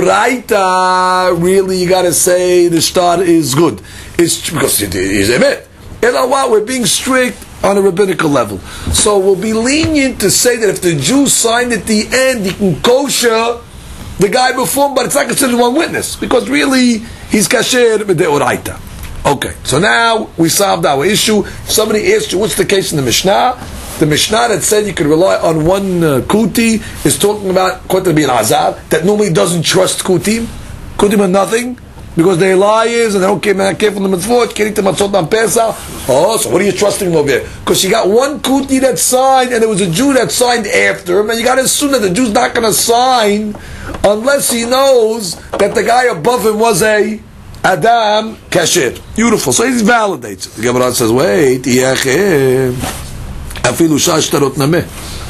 Deoraita, really you got to say the shtar is good. It's because it is Emet. You know what? We're being strict on a rabbinical level. So we'll be lenient to say that if the Jew signed at the end, he can kosher the guy before him, but it's not considered one witness, because really he's kasher b'deoraita. Okay, so now we solved our issue. Somebody asked you, what's the case in the Mishnah? The Mishnah that said you could rely on one uh, Kuti is talking about, according to Rabbi Elazar, that normally doesn't trust Kutim. Kutim are nothing, because they're liars and they don't care, man, care from the mitzvot, can't eat the matzot on Pesach. Oh, so what are you trusting them over here? Because you got one Kuti that signed, and there was a Jew that signed after him, and you got to assume that the Jew's not going to sign unless he knows that the guy above him was a Adam Kasher. Beautiful. So he validates it. The Gemara says, wait, afilu shash shtarot nameh.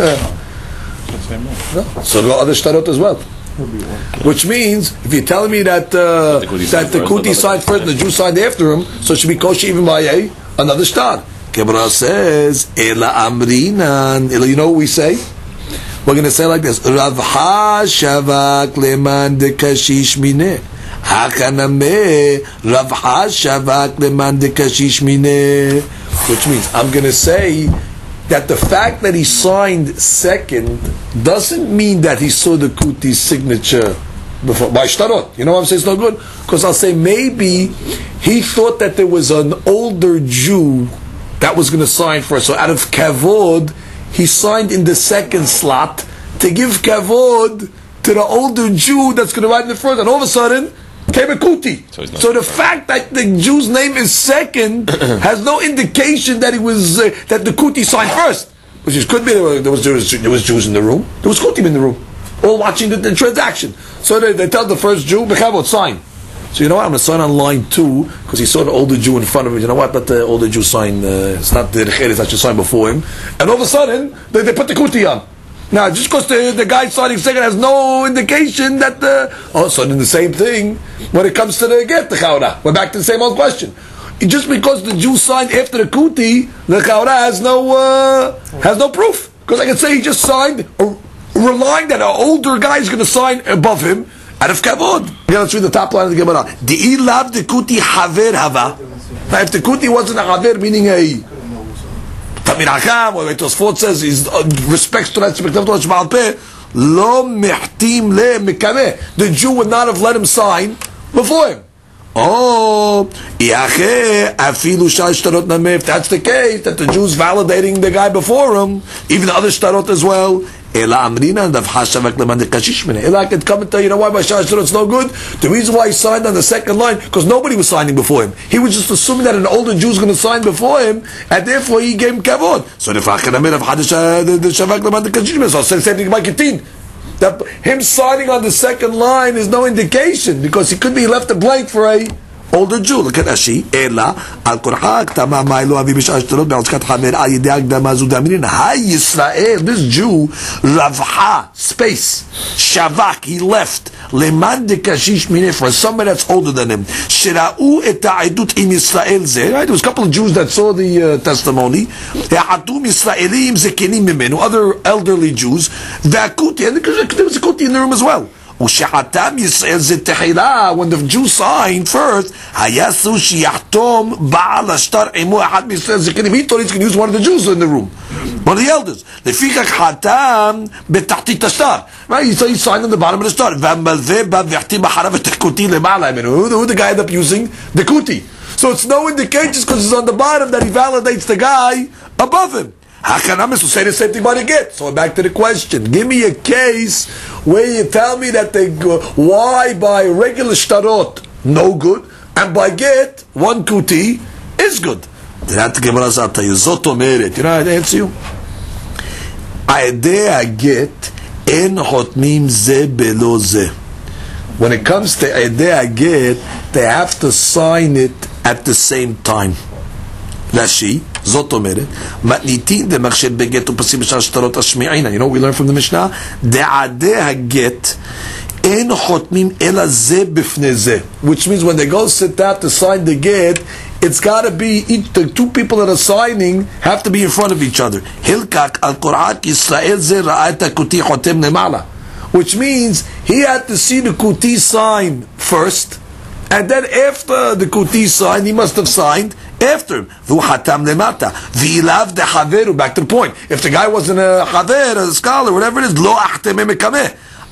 So there are other shtarot as well. Which means, if you're telling me that uh, that the Kuti signed first and the Jew signed after him, so it should be kosher even by a another shtar. Gemara says, Ela amrinan. Ela, you know what we say? We're going to say like this: Rav ha shavak leman de kashish mineh. Hakanameh Rav ha shavak leman de kashish mineh. Which means, I'm going to say that the fact that he signed second doesn't mean that he saw the Kuti's signature before by shtarot. You know what I'm saying? It's no good, because I'll say maybe he thought that there was an older Jew that was going to sign first. So out of kavod, he signed in the second slot to give kavod to the older Jew that's going to ride in the first. And all of a sudden, came a Kuti. So, so the fact that the Jew's name is second has no indication that he was uh, that the Kuti signed first. Which is, could be there was, there was there was Jews in the room. There was Kutim in the room, all watching the, the transaction. So they, they tell the first Jew, "Bechavot, sign." So you know what? I'm going to sign on line two because he saw the older Jew in front of him. You know what? Let the older Jew sign. Uh, it's not the Recheres that should sign before him. And all of a sudden, they, they put the Kuti on. Now, just because the, the guy signing second has no indication that the... Oh, so then the same thing when it comes to the get, the Chaura. We're back to the same old question. Just because the Jew signed after the Kuti, the Chaura has no uh, has no proof. Because I can say he just signed, uh, relying that an older guy is going to sign above him, out of kavod. Yeah, let's read the top line of the Gemara. Di'i lav de Kuti haver hava. Now, if the Kuti wasn't a haver, meaning a... Tamir Hakam, or Tosfot says, he respects Torah, respects Torah, Sheba'al Peh, lo mehtim le mekameh. The Jew would not have let him sign before him. Oh, afilu shash shtarot nameh. If that's the case, that the Jew's validating the guy before him, even the other shtarot as well. Ela amrina dav hashavak leman de kashish mineh. Ela, I could come and tell you, you know why my shash shtarot's no good? The reason why he signed on the second line, because nobody was signing before him. He was just assuming that an older Jew's going to sign before him, and therefore he gave him kavod. So the fact that I made of hadash the shavak leman de kashish mineh. So I'll say the same thing about Kitin. That him signing on the second line is no indication because he could be left a blank for a older Jew. Look at Rashi. Ela al korhak tamam ma'ilo avi b'shar shtarot be'otzkat hamer al yidei akdama zu damirin. Hay Yisrael, this Jew, ravha, space, shavak, he left. Leman de kashish mineh, for somebody that's older than him. Shira'u et ha'edut im Yisrael zeh. Right, there was a couple of Jews that saw the uh, testimony. Ha'atum Yisraelim zekenim mimenu, other elderly Jews. Ve'akuti, and there was a kuti in the room as well. When the Jew signed first, he thought he's going to use one of the Jews in the room, one of the elders. Right? So he signed on the bottom of the star. Who the guy ended up using? The kuti. So it's no indication just because it's on the bottom that he validates the guy above him. Hachanamis will say the same thing about a get. So back to the question. Give me a case where you tell me that they go, why by regular shtarot, no good, and by get, one kuti, is good. They have to give us a Zot merit. You know how to answer you? Idea get, en hotmim ze belo ze. When it comes to idea get, they have to sign it at the same time. Rashi, זאת אומרת, מתניתין דמחשב בגט ופסים בשל שטרות השמיעין. You know what we learn from the Mishnah? דעדי הגט אין חותמים אלא זה בפני זה. Which means when they go sit down to sign the get, it's got to be, each, the two people that are signing have to be in front of each other. הלקק על קורת ישראל זה ראה את הכותי חותם למעלה. Which means he had to see the kuti sign first, and then after the kuti signed, he must have signed after him. Back to the point. If the guy wasn't a chaver, a scholar, whatever it is, lo achtem mekameh.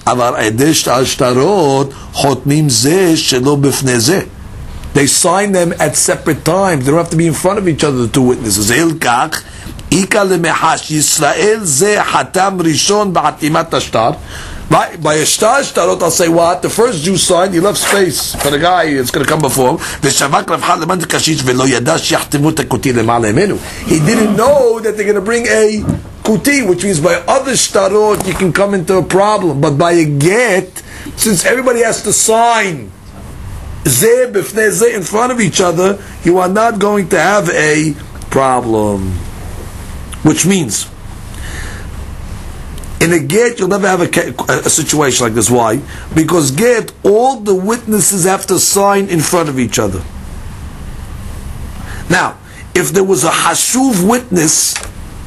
They sign them at separate times. They don't have to be in front of each other, the two witnesses. Right? By a shtar shtarot, I'll say what? The first Jew signed, he left space for the guy that's going to come before him. He didn't know that they're going to bring a kuti, which means by other shtarot, you can come into a problem. But by a get, since everybody has to sign zeh b'fnei zeh in front of each other, you are not going to have a problem. Which means, in a get, you'll never have a, a situation like this. Why? Because get, all the witnesses have to sign in front of each other. Now, if there was a hashuv witness,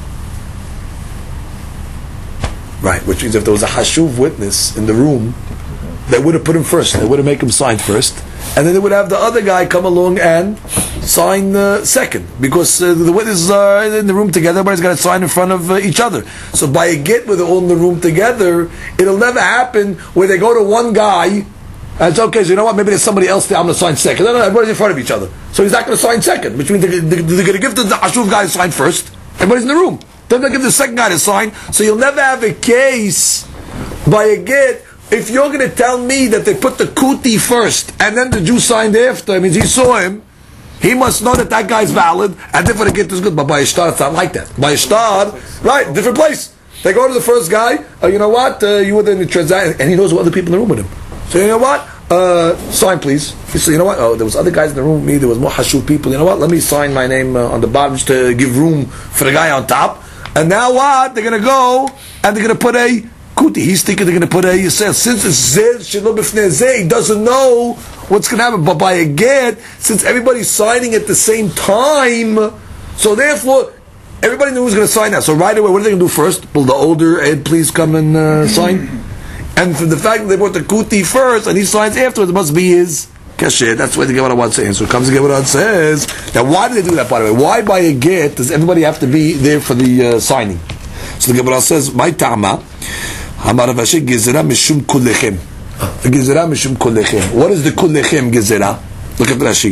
right, which means if there was a hashuv witness in the room, they would have put him first. They would have made him sign first, and then they would have the other guy come along and sign uh, second, because uh, the witnesses are in the room together. Everybody's got to sign in front of uh, each other. So by a get, where they're all in the room together, it'll never happen where they go to one guy and it's okay. So you know what? Maybe there's somebody else there. I'm going to sign second. No, no, everybody's in front of each other. So he's not going to sign second, which means they're, they're, they're going to give the hashuv guy to sign first. Everybody's in the room. Then they give the second guy to sign. So you'll never have a case by a get. If you're going to tell me that they put the kuti first and then the Jew signed after, it means he saw him, he must know that that guy's valid, and therefore the get is good. But by a shtar, it's not like that. By a shtar, right, different place. They go to the first guy, uh, you know what, uh, you were in the transaction, and he knows what other people in the room with him. So you know what, uh, sign please. He said, you know what, oh, there was other guys in the room with me, there was more hashuv people, you know what, let me sign my name uh, on the bottom just to give room for the guy on top. And now what, they're going to go, and they're going to put a kuti. He's thinking they're going to put a, he says, since it's zeh, shelo b'fnei zeh, he doesn't know what's going to happen. But by a get, since everybody's signing at the same time, so therefore, everybody knew who's going to sign now. So right away, what are they going to do first? Will the older Ed please come and uh, sign? And for the fact that they brought the kuti first, and he signs afterwards, it must be his kasher. That's why the Gemara wants to answer. So it comes the Gemara and says, now why do they do that, by the way? Why by a get does everybody have to be there for the uh, signing? So the Gemara says, my ta'ama, Hamar Vashi Gezerah Mishum Kullechem. Gezerah Mishum Kullechem. What is the Kullechem Gezerah? Look at Rashi.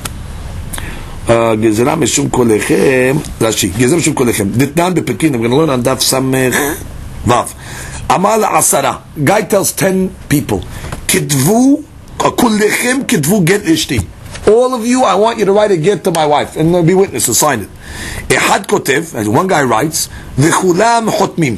Gezerah Mishum Kullechem. Rashi. Gezerah Mishum Kullechem. Ditnan bePekin. I'm going to learn on Daf Samech Vav. Amal Asara. Guy tells ten people. Kitvu Kullechem Kitvu Get Ishti. All of you, I want you to write a get to my wife, and be witnesses, sign it. Ehad Kotev, as one guy writes, V'chulam Chotmim.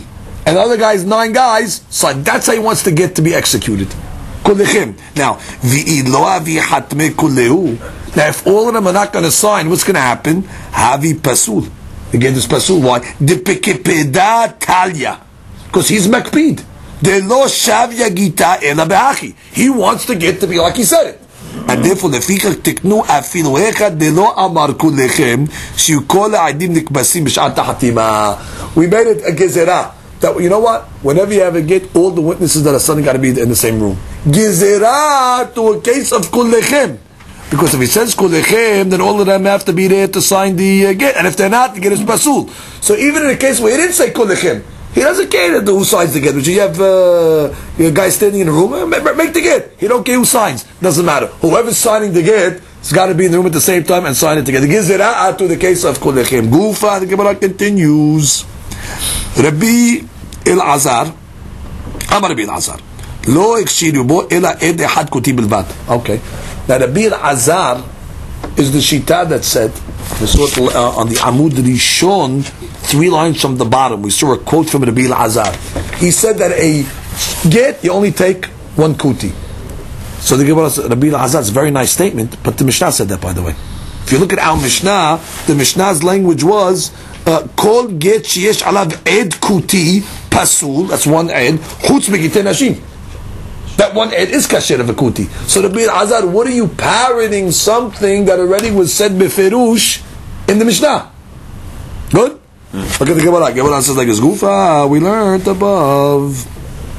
and the other guy's nine guys, so that's how he wants the get to be executed. Kullechem. Now, v'iloa v'hatme kulleu. Now, if all of them are not going to sign, what's going to happen? Havi pasul. Again, this pasul. Why? Depekepeda talya. Because he's makpid. De lo shavya gita ela be'achi. He wants to get to be like he said it. And therefore, lefikach tiknu afilu echad de lo amar kullechem shiu kol ha'adim nikbasim b'shat hatima. We made it a gezerah. That, you know what? Whenever you have a get, all the witnesses that are suddenly got to be in the same room. Gezerah to a case of kullechem. Because if he says kullechem, then all of them have to be there to sign the uh, get. And if they're not, the get is pasul. So even in a case where he didn't say kullechem, he doesn't care who signs the get. Which you have uh, a guy standing in a room, make the get. He don't care who signs. Doesn't matter. Whoever's signing the get has got to be in the room at the same time and sign it together. Gezerah to the case of kullechem. Gufa, the Gemara continues. Rabbi Elazar, Amar Rabbi Elazar, Lo ikshiru bo ela ed ehad kuti bilvad. Okay. Now Rabbi Elazar is the shita that said, we saw it uh, on the Amud Rishon, three lines from the bottom. We saw a quote from Rabbi Elazar. He said that a get, you only take one kuti. So the Gemara said, Rabbi Elazar's a very nice statement, but the Mishnah said that, by the way. If you look at our Mishnah, the Mishnah's language was, Kol get sheyesh alav ed kuti pasul. That's one ed. Chutz megitei nashim. That one ed is kasher of a kuti. So Rabbi Elazar, what are you parroting something that already was said beferush in the Mishnah? Good. Mm. Look at the Gemara. Gemara says like his gufa. We learned above.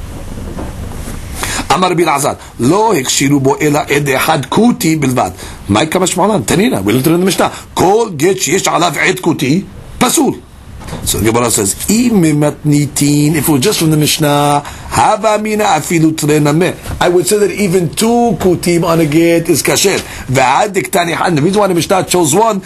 Amar Rabbi Elazar, lo hikshiru bo ela ed ehad kuti bilvad. Mai kamash ma'alan. Tanina. We learned it in the Mishnah. Kol get sheyesh alav ed kuti pasul. So the Gemara says, if it was just from the Mishnah, I would say that even two kutim on a get is kasher. The reason why the Mishnah chose one,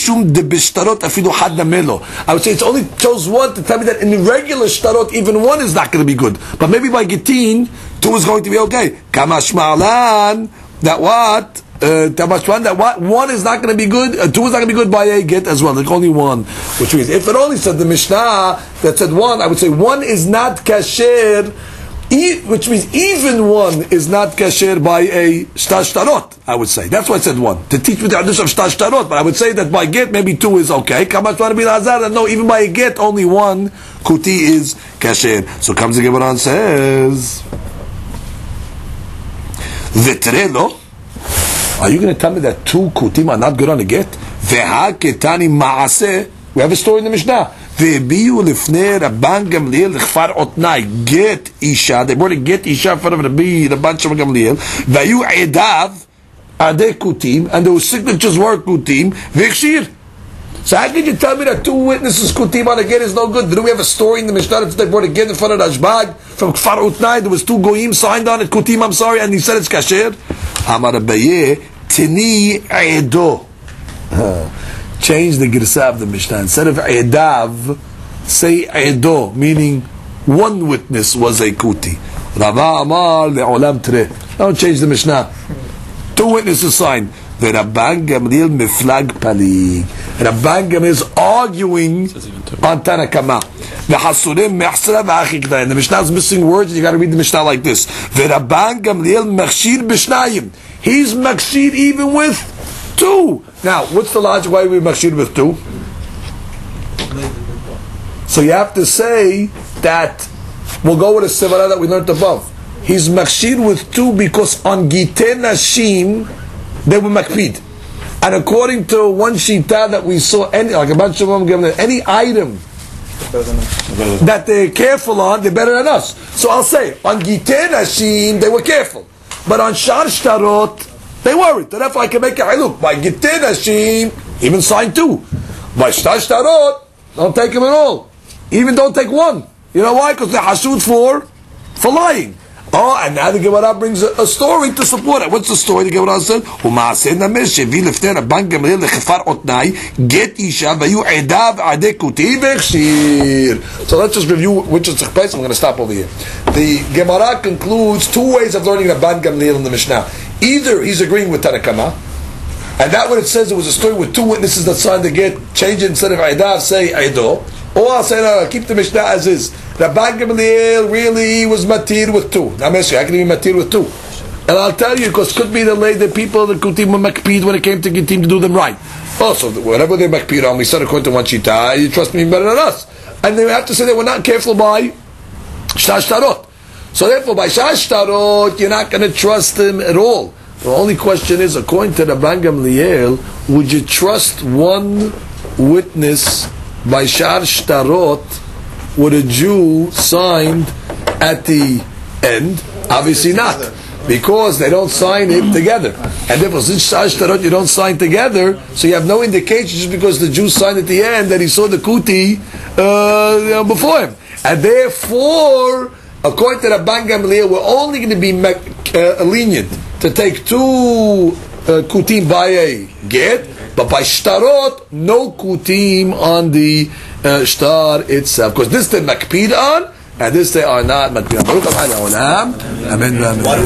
I would say it's only chose one to tell me that in the regular shtarot, even one is not going to be good. But maybe by getin, two is going to be okay. Kamash ma'alan, that what? Uh, that what one is not going to be good, uh, two is not going to be good by a get as well. There's only one, which means if it only said the Mishnah that said one, I would say one is not kasher, e- which means even one is not kasher by a shtar shtarot. I would say that's why I said one to teach me the hadith of shtar shtarot. But I would say that by get maybe two is okay. Kamash Rabbi Elazar, no, even by a get only one kuti is kasher. So comes the Gemara and says, Vitrelo. Are you going to tell me that two kutim are not good on the get? Veha ketani maaseh. We have a story in the Mishnah. Ve'biu lifnei Rabban Gamliel l'chfar otnai. Get isha. They brought a get isha in front of Rabbi Rabban Shimon Gamliel. Ve'yu edav ade kutim, and those signatures were kutim. Ve'chshir. So how can you tell me that two witnesses kutim on a get is no good? Did we have a story in the Mishnah that they brought a get in front of Rashbag from Kfar Utnai? There was two goyim signed on it, kutim, I'm sorry, and he said it's kasher. Amar Abaye, Tini Edo. Change the girsa of the Mishnah. Instead of Edav, say Edo, meaning one witness was a kuti. Rava Amar le'olam tre. Don't change the Mishnah. Two witnesses signed. The Rabban Gamliel miflag palig. Rabban Gamliel is arguing on Tanakama. The Hasurim mehsra v'achikda. And the Mishnah is missing words, and you got to read the Mishnah like this. The Rabban Gamliel mechshir b'shnayim. He's mechshir even with two. Now, what's the logic why we mechshir with two? So you have to say that we'll go with a sevara that we learned above. He's mechshir with two because on Gitei Nashim they were makpid, and according to one shita that we saw, any like a bunch of them given any item that they're careful on, they're better than us. So I'll say on Gitei Nashim they were careful, but on Shar Shtarot they weren't. And if I can make a look by Gitei Nashim, even sign two. By Shtar Shtarot, don't take them at all. Even don't take one. You know why? Because they're hashud for for lying. Oh, and now the Gemara brings a, a story to support it. What's the story? The Gemara said, so let's just review which is the place. I'm going to stop over here. The Gemara concludes two ways of learning Rabban Gamliel in the Mishnah. Either he's agreeing with Tanakama, and that what it says, it was a story with two witnesses that signed the get, change it instead of Edav, say Edo. Or I'll say, no, no, keep the Mishnah as is. Rabban Gamliel really was matir with two. Now, I'm asking, how can he be matir with two? And I'll tell you, because could be the later people, the kutim were makpid when it came to kutim to do them right. Also, whatever they makpid on, we said according to one shita, you trust me better than us. And they have to say they were not careful by shashtarot. So therefore, by shashtarot, you're not going to trust them at all. The only question is, according to Rabban Gamliel, would you trust one witness by shashtarot with a Jew signed at the end? Obviously not. Because they don't sign it together. And therefore, since Ashtarot you don't sign together, so you have no indication just because the Jew signed at the end that he saw the kuti uh, you know, before him. And therefore, according to Rabban Gamliel, we're only going to be uh, lenient to take two uh, kutim by a get, but by shtarot, no kutim on the uh, shtar itself. Because this they makpid on, and this they are not makpid on. Amen.